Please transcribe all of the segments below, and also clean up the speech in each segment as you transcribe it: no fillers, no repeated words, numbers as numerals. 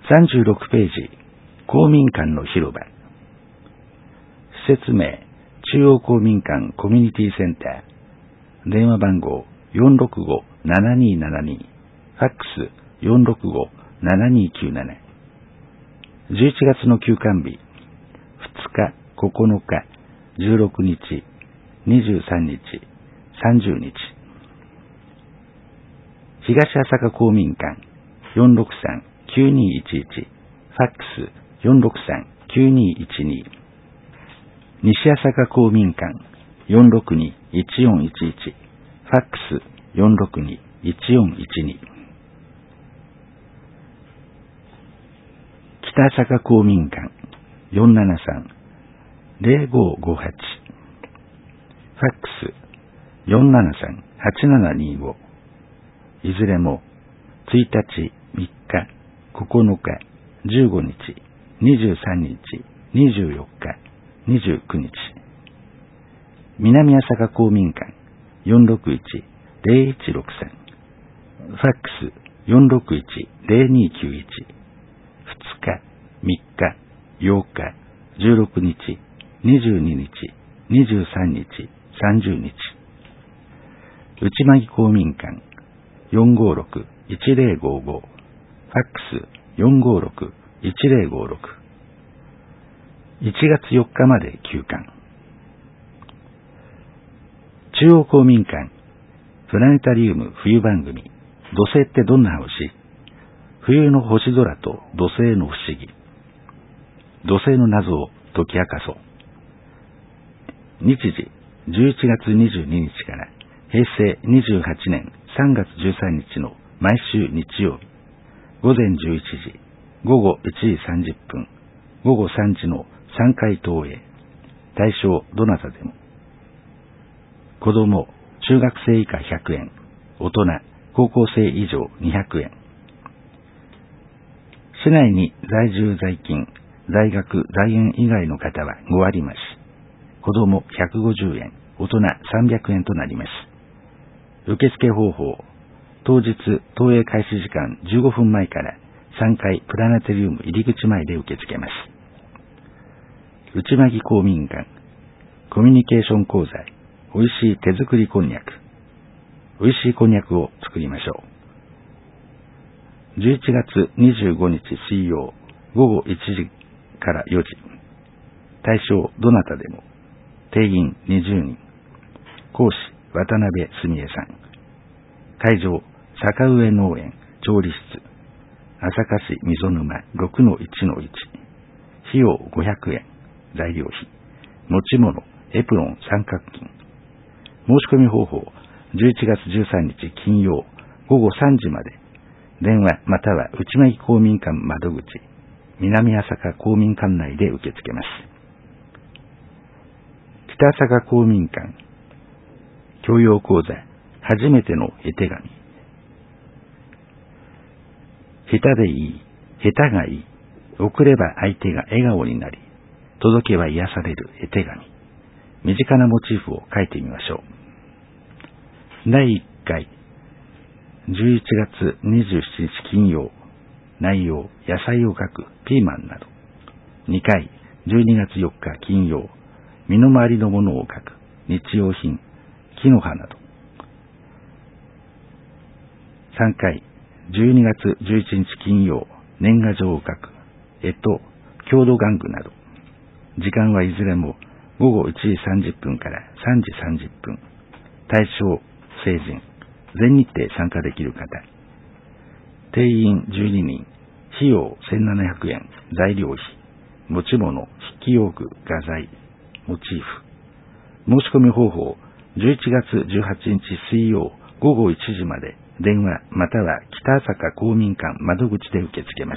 36ページ、公民館の広場。施設名、中央公民館コミュニティセンター。電話番号、465-7272。ファックス、465-7297。11月の休館日、2日、9日、16日、23日、30日。東朝霞公民館、463-9211。ファックス、463-9212。西朝霞公民館、462-1411。ファックス、462-1412。北朝霞公民館、473-0558。ファックス、473-8725。いずれも、1日、3日、9日、15日、23日、24日、29日。南朝霞公民館、461-0163。ファックス、461-0291。2日、3日、8日、16日、22日、23日、30日。内間木公民館、456-1055。ファックス、456-1056。1月4日まで休館。中央公民館、プラネタリウム冬番組、土星ってどんな星？冬の星空と土星の不思議。土星の謎を解き明かそう。日時、11月22日から平成28年3月13日の毎週日曜日、午前11時、午後1時30分、午後3時の3回投影。対象どなたでも。子供、中学生以下100円。大人、高校生以上200円。市内に在住在勤、在学在園以外の方は5割増し。子供150円、大人300円となります。受付方法、当日投影開始時間15分前から3階プラネタリウム入り口前で受け付けます。内間木公民館、コミュニケーション講座、おいしい手作りこんにゃく。おいしいこんにゃくを作りましょう。11月25日水曜、午後1時から4時。対象どなたでも。定員20人。講師渡辺澄江さん。会場坂上農園調理室。朝霞市溝沼 6-1-1。費用500円。材料費。持ち物、エプロン三角巾。申し込み方法、11月13日金曜午後3時まで。電話または内間木公民館窓口、南朝霞公民館内で受け付けます。北朝霞公民館、教養講座、初めての絵手紙。下手でいい、下手がいい。送れば相手が笑顔になり、届けば癒される絵手紙。身近なモチーフを描いてみましょう。第1回、11月27日金曜。内容、野菜を描く、ピーマンなど。2回、12月4日金曜。身の回りのものを描く、日用品、木の葉など。3回、12月11日金曜。年賀状を描く、郷土玩具など。時間はいずれも午後1時30分から3時30分。対象、成人。全日程参加できる方。定員12人。費用1700円。材料費。持ち物、筆記用具、画材、モチーフ。申し込み方法、11月18日水曜午後1時まで。電話または北朝霞公民館窓口で受け付けます。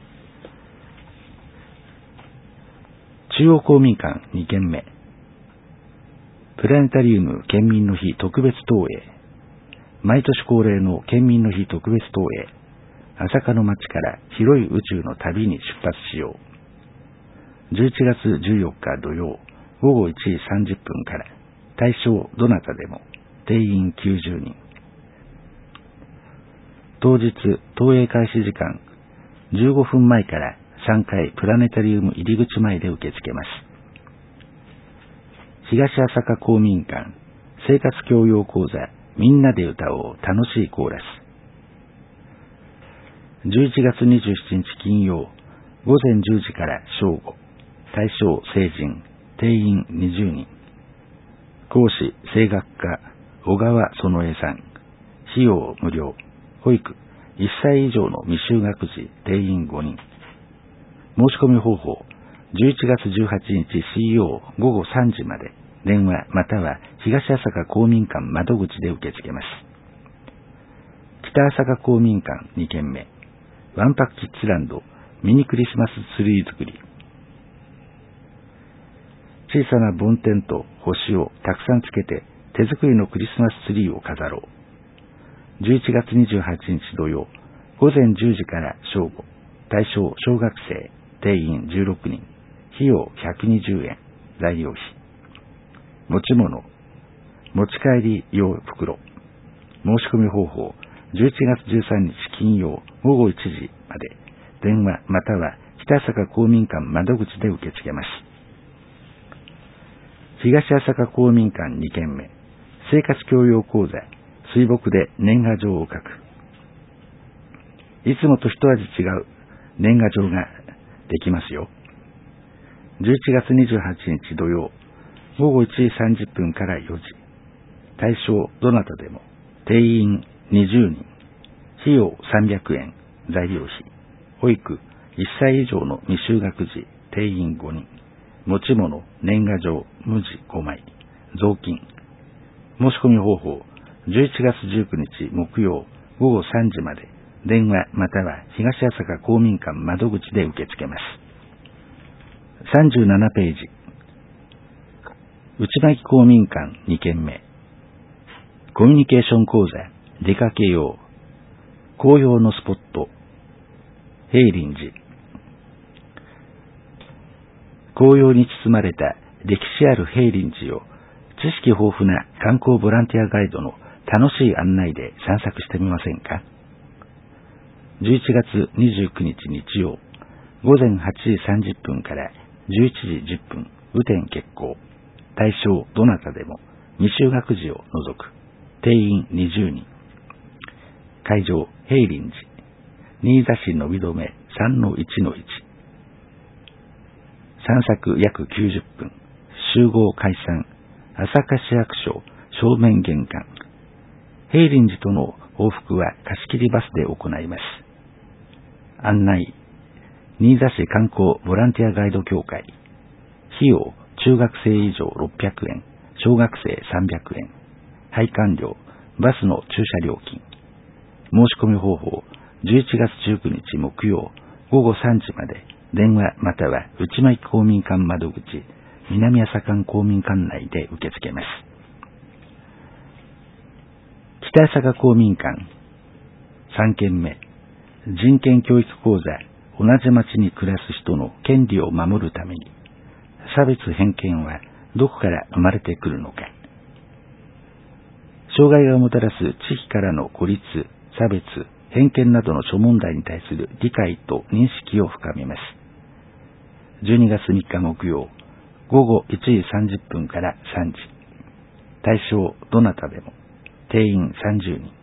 中央公民館2軒目。プラネタリウム県民の日特別投影。毎年恒例の県民の日特別投影。朝霞の街から広い宇宙の旅に出発しよう。11月14日土曜午後1時30分から。対象どなたでも。定員90人。当日投影開始時間 15分前から3階プラネタリウム入り口前で受け付けます。東朝霞公民館生活教養講座みんなで歌おう楽しいコーラス。11月27日金曜午前10時から正午、対象成人、定員20人。講師声楽家小川園江さん。費用無料。保育1歳以上の未就学児定員5人。申し込み方法11月18日水曜午後3時まで電話または東朝霞公民館窓口で受け付けます。北朝霞公民館2軒目ワンパクキッズランドミニクリスマスツリー作り。小さな梵天と星をたくさんつけて手作りのクリスマスツリーを飾ろう。11月28日土曜午前10時から正午、対象小学生定員16人。費用120円。材料費。持ち物持ち帰り用袋。申し込み方法11月13日金曜午後1時まで電話または北朝霞公民館窓口で受け付けます。東朝霞公民館2軒目生活教養講座水墨で年賀状を書く。いつもと一味違う年賀状ができますよ。11月28日土曜午後1時30分から4時。対象どなたでも。定員20人。費用300円。材料費。保育1歳以上の未就学児定員5人。持ち物年賀状無地5枚。雑巾。申し込み方法11月19日木曜午後3時まで電話または東朝霞公民館窓口で受け付けます。37ページ内巻公民館2軒目コミュニケーション講座出かけよう紅葉のスポット平林寺。紅葉に包まれた歴史ある平林寺を知識豊富な観光ボランティアガイドの楽しい案内で散策してみませんか。11月29日日曜午前8時30分から11時10分雨天決行。対象どなたでも未就学児を除く。定員20人。会場平林寺新座市のび止め 3-1-1。散策約90分。集合解散朝霞市役所正面玄関。平林寺との往復は貸し切りバスで行います。案内新座市観光ボランティアガイド協会。費用中学生以上600円、小学生300円。配管料バスの駐車料金。申し込み方法11月19日木曜午後3時まで電話または内巻公民館窓口南朝霞公民館内で受け付けます。北朝霞公民館3軒目人権教育講座同じ町に暮らす人の権利を守るために差別偏見はどこから生まれてくるのか。障害がもたらす地域からの孤立、差別、偏見などの諸問題に対する理解と認識を深めます。12月3日木曜午後1時30分から3時。対象どなたでも。定員30人。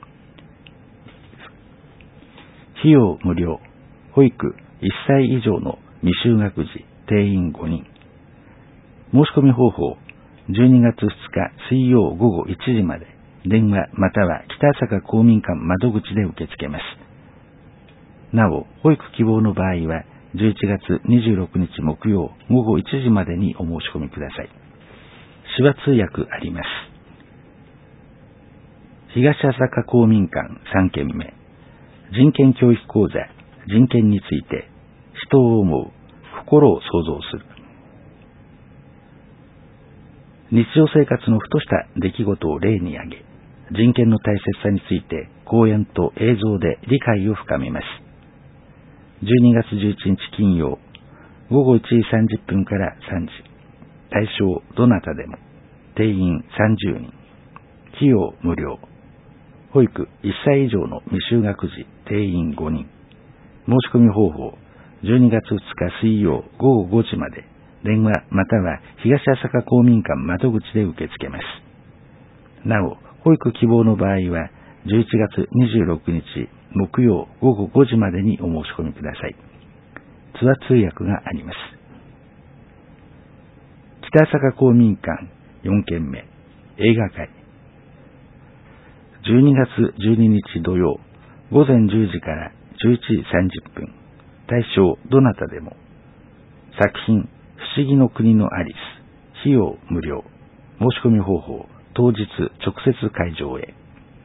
費用無料。保育1歳以上の未就学児定員5人。申し込み方法12月2日水曜午後1時まで電話または北朝霞公民館窓口で受け付けます。なお、保育希望の場合は11月26日木曜午後1時までにお申し込みください。手話通訳あります。東朝霞公民館3軒目人権教育講座人権について人を思う心を創造する。日常生活のふとした出来事を例に挙げ人権の大切さについて講演と映像で理解を深めます。12月11日金曜午後1時30分から3時。対象どなたでも。定員30人。費用無料。保育1歳以上の未就学児定員5人。 申し込み方法、12月2日水曜午後5時まで、電話または東朝霞公民館窓口で受け付けます。なお、保育希望の場合は、11月26日木曜午後5時までにお申し込みください。ツアー通訳があります。北朝霞公民館4軒目、映画会。12月12日土曜、午前10時から11時30分、対象どなたでも。作品、不思議の国のアリス、費用無料。申し込み方法、当日直接会場へ。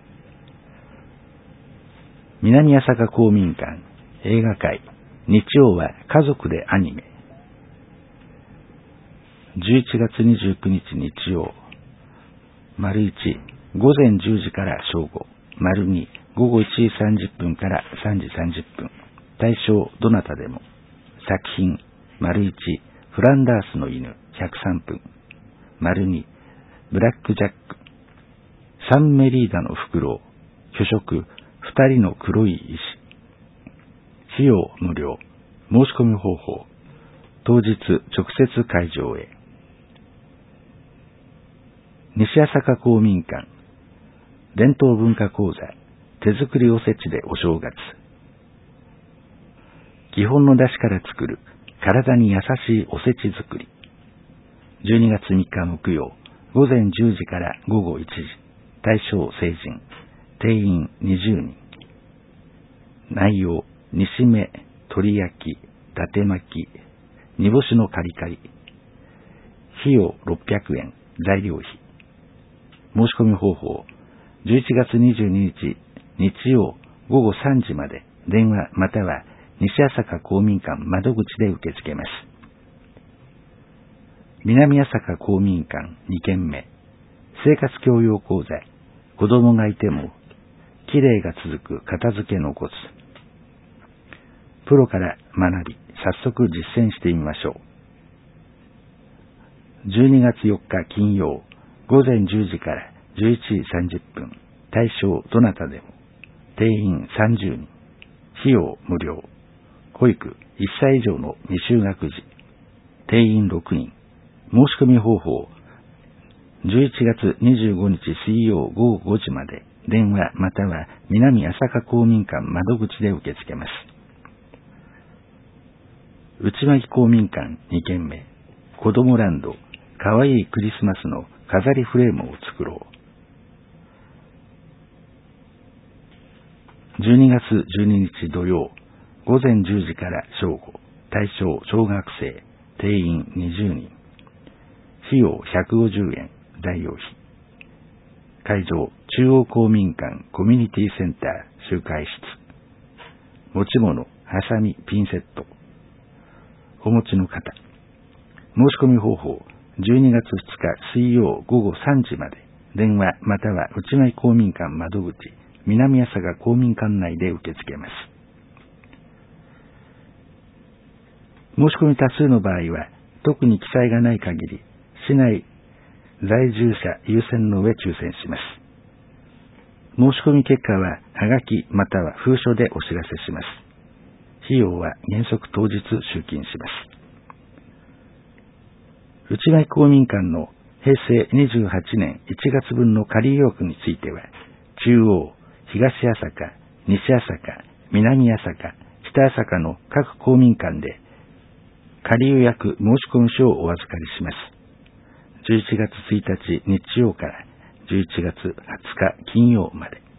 南朝霞公民館映画会、日曜は家族でアニメ。11月29日日曜、丸1、午前10時から正午、丸2、午後1時30分から3時30分、対象どなたでも。作品、丸1、フランダースの犬103分、丸2、ブラックジャック、サンメリーダのフクロウ、巨食、2人の黒い石。費用無料。申し込み方法、当日直接会場へ。西朝霞公民館伝統文化講座、手作りおせちでお正月。基本の出汁から作る体に優しいおせち作り。12月3日木曜、午前10時から午後1時、対象成人、定員20人。内容、煮しめ、鶏焼き、伊達巻き、煮干しのカリカリ。費用600円、材料費。申し込み方法、11月22日日曜午後3時まで、電話または西朝霞公民館窓口で受け付けます。南朝霞公民館2軒目、生活教養講座、子供がいてもきれいが続く片付けのコツ。プロから学び、早速実践してみましょう。12月4日金曜、午前10時から11時30分、対象どなたでも。定員30人。費用無料。保育1歳以上の未就学児。定員6人。申し込み方法、11月25日水曜午後5時まで、電話または南朝霞公民館窓口で受け付けます。内巻公民館2軒目、子どもランド、かわいいクリスマスの飾りフレームを作ろう。12月12日土曜、午前10時から正午、対象小学生、定員20人。費用150円、材料費。会場、中央公民館コミュニティセンター集会室。持ち物、ハサミ、ピンセット。お持ちの方。申し込み方法、12月2日水曜午後3時まで、電話または内巻公民館窓口、南朝霞公民館内で受け付けます。申し込み多数の場合は、特に記載がない限り、市内在住者優先の上抽選します。申し込み結果は、はがきまたは封書でお知らせします。費用は原則当日集金します。内巻公民館の平成28年1月分の仮予約については、中央、東朝霞、西朝霞、南朝霞、北朝霞の各公民館で仮予約申し込み書をお預かりします。11月1日日曜から11月20日金曜まで。